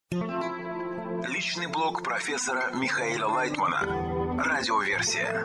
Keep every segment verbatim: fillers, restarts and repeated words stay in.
Личный блог профессора Михаила Лайтмана. Радиоверсия.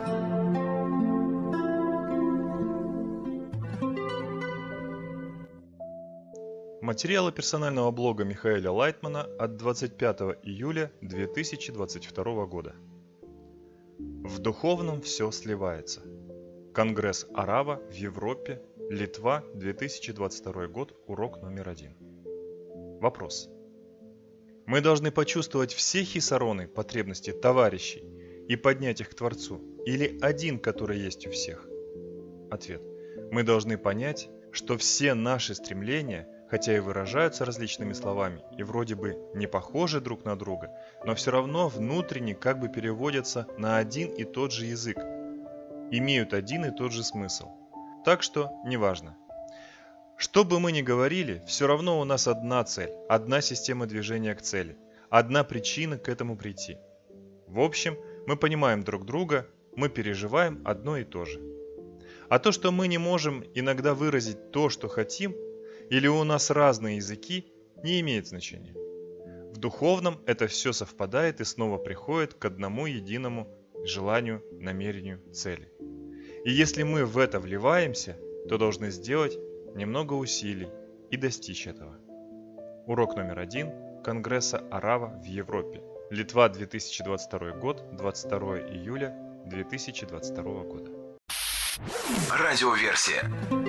Материалы персонального блога Михаила Лайтмана от двадцать пятого июля две тысячи двадцать второго года. В духовном все сливается. Конгресс Арава в Европе, Литва, две тысячи двадцать второй год, урок номер один. Вопрос. Мы должны почувствовать все хисароны, потребности товарищей и поднять их к Творцу, или один, который есть у всех? Ответ. Мы должны понять, что все наши стремления, хотя и выражаются различными словами и вроде бы не похожи друг на друга, но все равно внутренне как бы переводятся на один и тот же язык, имеют один и тот же смысл. Так что неважно. Что бы мы ни говорили, все равно у нас одна цель, одна система движения к цели, одна причина к этому прийти. В общем, мы понимаем друг друга, мы переживаем одно и то же. А то, что мы не можем иногда выразить то, что хотим, или у нас разные языки, не имеет значения. В духовном это все совпадает и снова приходит к одному единому желанию, намерению, цели. И если мы в это вливаемся, то должны сделать немного усилий и достичь этого. Урок номер один Конгресса Арава в Европе. Литва, две тысячи двадцать второй год, двадцать второго июля две тысячи двадцать второго года. Радиоверсия.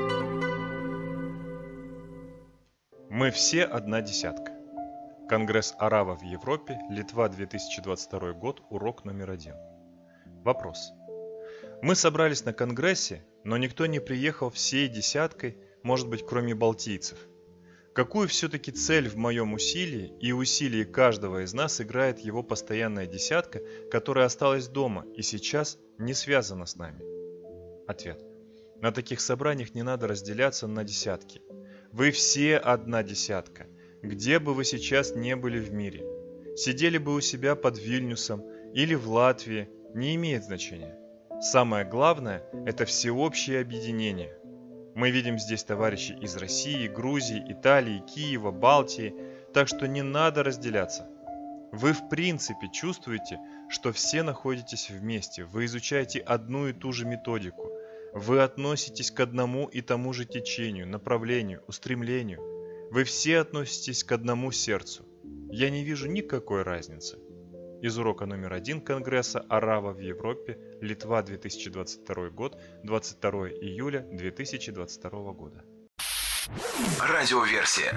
Мы все одна десятка. Конгресс Арава в Европе, Литва, две тысячи двадцать второй год, урок номер один. Вопрос. Мы собрались на конгрессе, но никто не приехал всей десяткой, может быть, кроме балтийцев. Какую все-таки цель в моем усилии и усилии каждого из нас играет его постоянная десятка, которая осталась дома и сейчас не связана с нами? Ответ. На таких собраниях не надо разделяться на десятки. Вы все одна десятка, где бы вы сейчас не были в мире. Сидели бы у себя под Вильнюсом или в Латвии, не имеет значения. Самое главное – это всеобщее объединение. Мы видим здесь товарищей из России, Грузии, Италии, Киева, Балтии, так что не надо разделяться. Вы в принципе чувствуете, что все находитесь вместе, вы изучаете одну и ту же методику, вы относитесь к одному и тому же течению, направлению, устремлению. Вы все относитесь к одному сердцу. Я не вижу никакой разницы. Из урока номер один Конгресса Арава в Европе, Литва, две тысячи двадцать второй год, двадцать второго июля две тысячи двадцать второго года. Радиоверсия.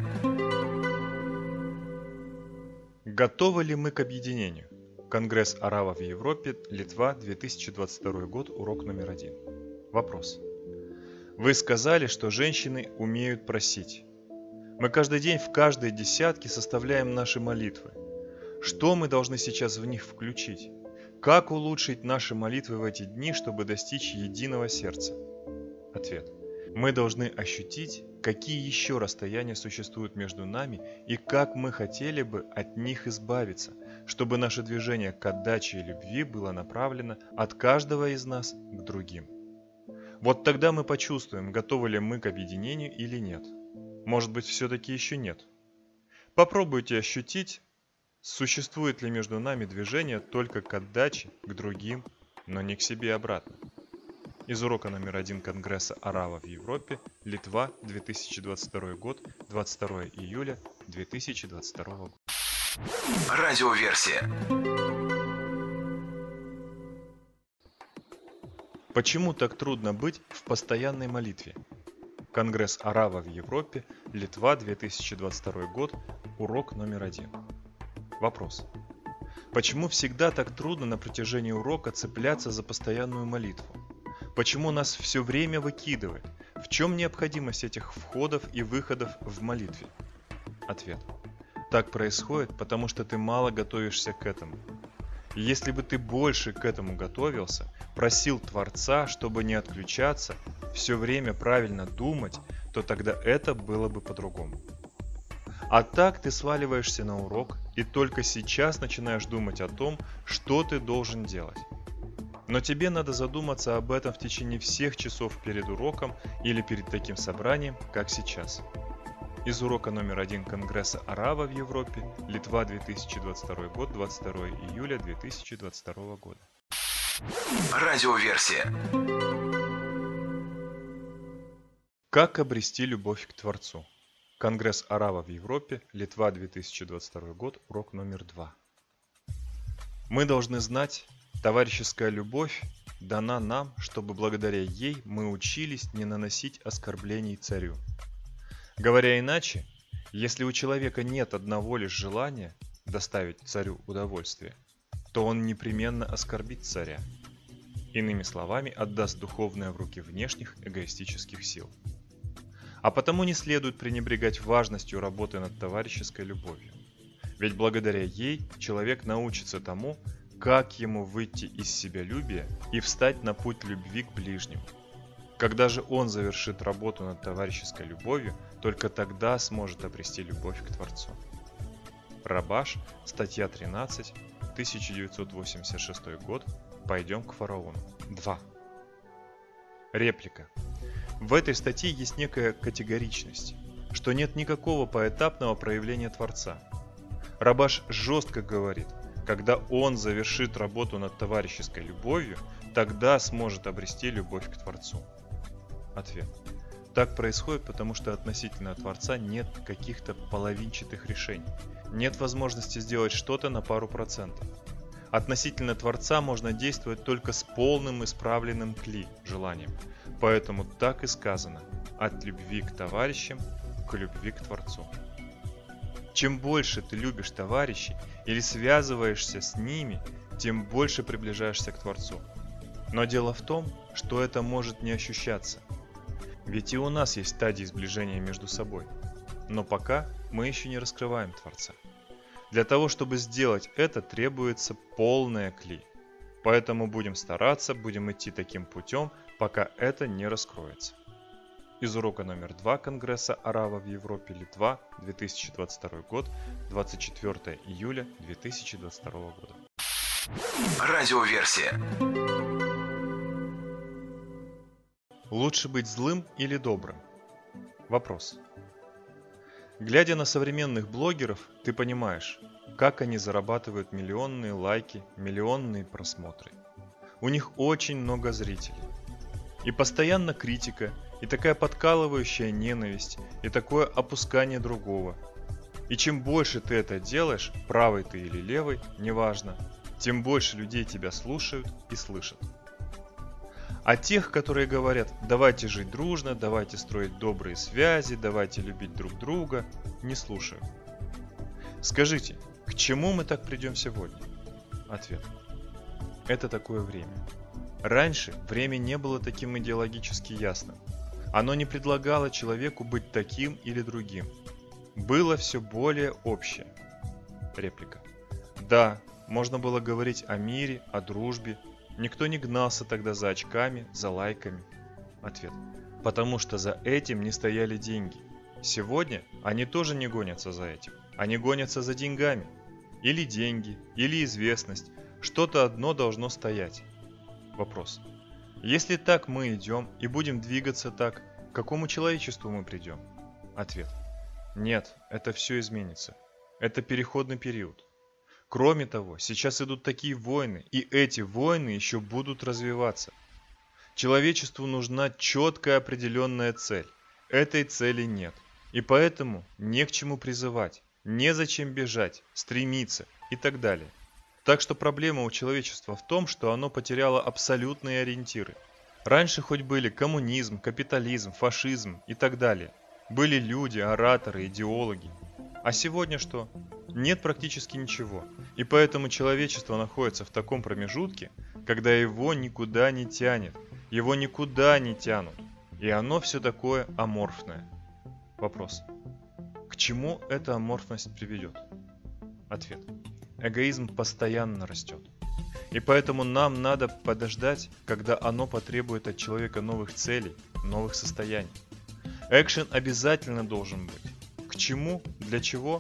Готовы ли мы к объединению? Конгресс Арава в Европе, Литва, две тысячи двадцать второй год, урок номер один. Вопрос. Вы сказали, что женщины умеют просить. Мы каждый день в каждой десятке составляем наши молитвы. Что мы должны сейчас в них включить? Как улучшить наши молитвы в эти дни, чтобы достичь единого сердца? Ответ. Мы должны ощутить, какие еще расстояния существуют между нами и как мы хотели бы от них избавиться, чтобы наше движение к отдаче и любви было направлено от каждого из нас к другим. Вот тогда мы почувствуем, готовы ли мы к объединению или нет. Может быть, все-таки еще нет. Попробуйте ощутить, существует ли между нами движение только к отдаче, к другим, но не к себе обратно. Из урока номер один Конгресса Арава в Европе, Литва, две тысячи двадцать второй год, двадцать второго июля две тысячи двадцать второго года. Радиоверсия. Почему так трудно быть в постоянной молитве? Конгресс Арава в Европе, Литва, две тысячи двадцать второй год, урок номер один. Вопрос. Почему всегда так трудно на протяжении урока цепляться за постоянную молитву? Почему нас все время выкидывает? В чем необходимость этих входов и выходов в молитве? Ответ. Так происходит, потому что ты мало готовишься к этому. И если бы ты больше к этому готовился, просил Творца, чтобы не отключаться, все время правильно думать, то тогда это было бы по-другому. А так ты сваливаешься на урок и только сейчас начинаешь думать о том, что ты должен делать. Но тебе надо задуматься об этом в течение всех часов перед уроком или перед таким собранием, как сейчас. Из урока номер один Конгресса Арава в Европе, Литва, две тысячи двадцать второй год, двадцать второго июля две тысячи двадцать второго года. Радиоверсия. Как обрести любовь к Творцу? Конгресс Арава в Европе, Литва, две тысячи двадцать второй год, урок номер два. Мы должны знать, товарищеская любовь дана нам, чтобы благодаря ей мы учились не наносить оскорблений царю. Говоря иначе, если у человека нет одного лишь желания доставить царю удовольствие, то он непременно оскорбит царя. Иными словами, отдаст духовное в руки внешних эгоистических сил. А потому не следует пренебрегать важностью работы над товарищеской любовью. Ведь благодаря ей человек научится тому, как ему выйти из себялюбия и встать на путь любви к ближнему. Когда же он завершит работу над товарищеской любовью, только тогда сможет обрести любовь к Творцу. Рабаш, статья тринадцать, тысяча девятьсот восемьдесят шестой год, «Пойдем к фараону». два. Реплика. В этой статье есть некая категоричность, что нет никакого поэтапного проявления Творца. Рабаш жестко говорит, когда он завершит работу над товарищеской любовью, тогда сможет обрести любовь к Творцу. Ответ. Так происходит, потому что относительно Творца нет каких-то половинчатых решений. Нет возможности сделать что-то на пару процентов. Относительно Творца можно действовать только с полным исправленным кли, желанием. Поэтому так и сказано: от любви к товарищам к любви к Творцу. Чем больше ты любишь товарищей или связываешься с ними, тем больше приближаешься к Творцу. Но дело в том, что это может не ощущаться. Ведь и у нас есть стадии сближения между собой. Но пока мы еще не раскрываем Творца. Для того, чтобы сделать это, требуется полная кли. Поэтому будем стараться, будем идти таким путем, пока это не раскроется. Из урока номер два Конгресса Арава в Европе, Литва, две тысячи двадцать второй год, двадцать четвёртого июля две тысячи двадцать второго года. Радиоверсия. Лучше быть злым или добрым? Вопрос. Глядя на современных блогеров, ты понимаешь, как они зарабатывают миллионные лайки, миллионные просмотры. У них очень много зрителей. И постоянно критика, и такая подкалывающая ненависть, и такое опускание другого. И чем больше ты это делаешь, правый ты или левый, неважно, тем больше людей тебя слушают и слышат. А тех, которые говорят: давайте жить дружно, давайте строить добрые связи, давайте любить друг друга, не слушаю. Скажите, к чему мы так придем сегодня? Ответ. Это такое время. Раньше время не было таким идеологически ясным. Оно не предлагало человеку быть таким или другим. Было все более общее. Реплика. Да, можно было говорить о мире, о дружбе. Никто не гнался тогда за очками, за лайками. Ответ. Потому что за этим не стояли деньги. Сегодня они тоже не гонятся за этим. Они гонятся за деньгами. Или деньги, или известность. Что-то одно должно стоять. Вопрос. Если так мы идем и будем двигаться так, к какому человечеству мы придем? Ответ. Нет, это все изменится. Это переходный период. Кроме того, сейчас идут такие войны, и эти войны еще будут развиваться. Человечеству нужна четкая определенная цель. Этой цели нет. И поэтому не к чему призывать, незачем бежать, стремиться и так далее. Так что проблема у человечества в том, что оно потеряло абсолютные ориентиры. Раньше хоть были коммунизм, капитализм, фашизм и так далее. Были люди, ораторы, идеологи. А сегодня что? Нет практически ничего. И поэтому человечество находится в таком промежутке, когда его никуда не тянет. Его никуда не тянут. И оно все такое аморфное. Вопрос. К чему эта аморфность приведет? Ответ. Эгоизм постоянно растет. И поэтому нам надо подождать, когда оно потребует от человека новых целей, новых состояний. Экшен обязательно должен быть. К чему? Для чего?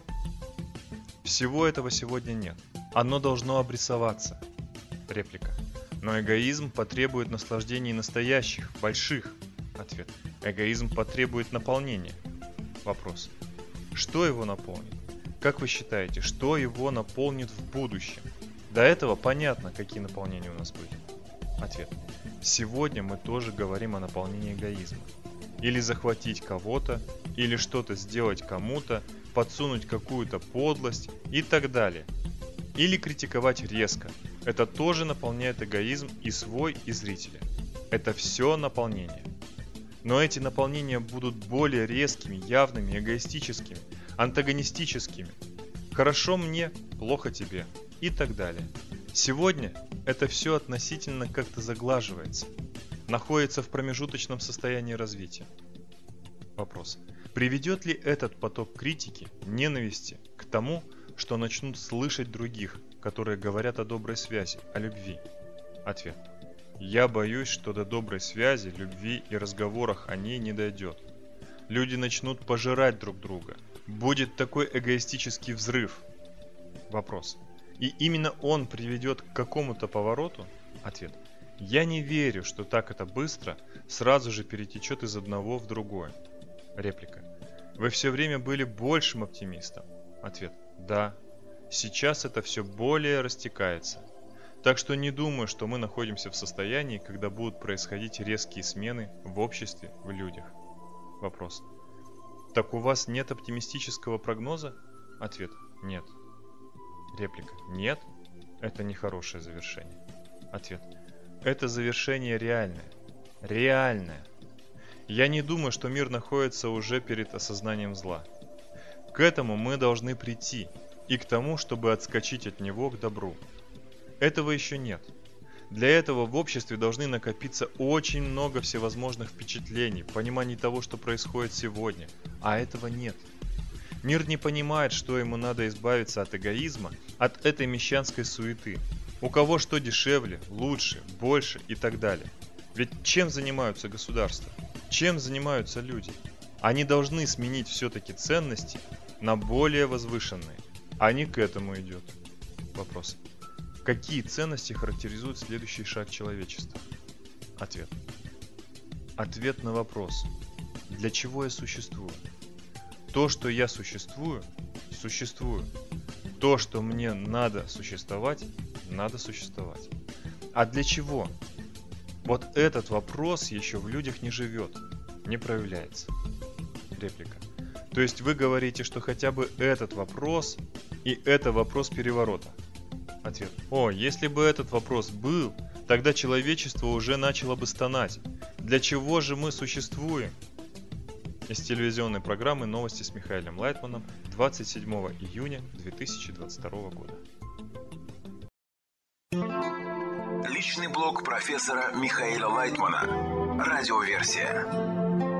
Всего этого сегодня нет. Оно должно обрисоваться. Реплика. Но эгоизм потребует наслаждений настоящих, больших. Ответ. Эгоизм потребует наполнения. Вопрос. Что его наполнит? Как вы считаете, что его наполнит в будущем? До этого понятно, какие наполнения у нас были. Ответ. Сегодня мы тоже говорим о наполнении эгоизма. Или захватить кого-то, или что-то сделать кому-то, подсунуть какую-то подлость и так далее. Или критиковать резко. Это тоже наполняет эгоизм и свой, и зрителя. Это все наполнение. Но эти наполнения будут более резкими, явными, эгоистическими, антагонистическими. Хорошо мне, плохо тебе и так далее. Сегодня это все относительно как-то заглаживается, находится в промежуточном состоянии развития. Вопрос. Приведет ли этот поток критики, ненависти к тому, что начнут слышать других, которые говорят о доброй связи, о любви? Ответ. Я боюсь, что до доброй связи, любви и разговорах о ней не дойдет. Люди начнут пожирать друг друга. Будет такой эгоистический взрыв. Вопрос. И именно он приведет к какому-то повороту? Ответ. Я не верю, что так это быстро сразу же перетечет из одного в другое. Реплика. Вы все время были большим оптимистом. Ответ. Да. Сейчас это все более растекается. Так что не думаю, что мы находимся в состоянии, когда будут происходить резкие смены в обществе, в людях. Вопрос. Так у вас нет оптимистического прогноза? Ответ. Нет. Реплика. Нет? Это не хорошее завершение. Ответ. Это завершение реальное. Реальное. Я не думаю, что мир находится уже перед осознанием зла. К этому мы должны прийти, и к тому, чтобы отскочить от него к добру. Этого еще нет. Для этого в обществе должны накопиться очень много всевозможных впечатлений, пониманий того, что происходит сегодня, а этого нет. Мир не понимает, что ему надо избавиться от эгоизма, от этой мещанской суеты. У кого что дешевле, лучше, больше и так далее. Ведь чем занимаются государства? Чем занимаются люди? Они должны сменить все-таки ценности на более возвышенные. А не к этому идет. Вопрос. Какие ценности характеризуют следующий шаг человечества? Ответ. Ответ на вопрос. Для чего я существую? То, что я существую, существую. То, что мне надо существовать, надо существовать. А для чего? Вот этот вопрос еще в людях не живет, не проявляется. Реплика. То есть вы говорите, что хотя бы этот вопрос, и это вопрос переворота. Ответ. О, если бы этот вопрос был, тогда человечество уже начало бы стонать. Для чего же мы существуем? Из телевизионной программы «Новости с Михаилом Лайтманом» двадцать седьмого июня две тысячи двадцать второго года. Личный блог профессора Михаила Лайтмана. Радиоверсия.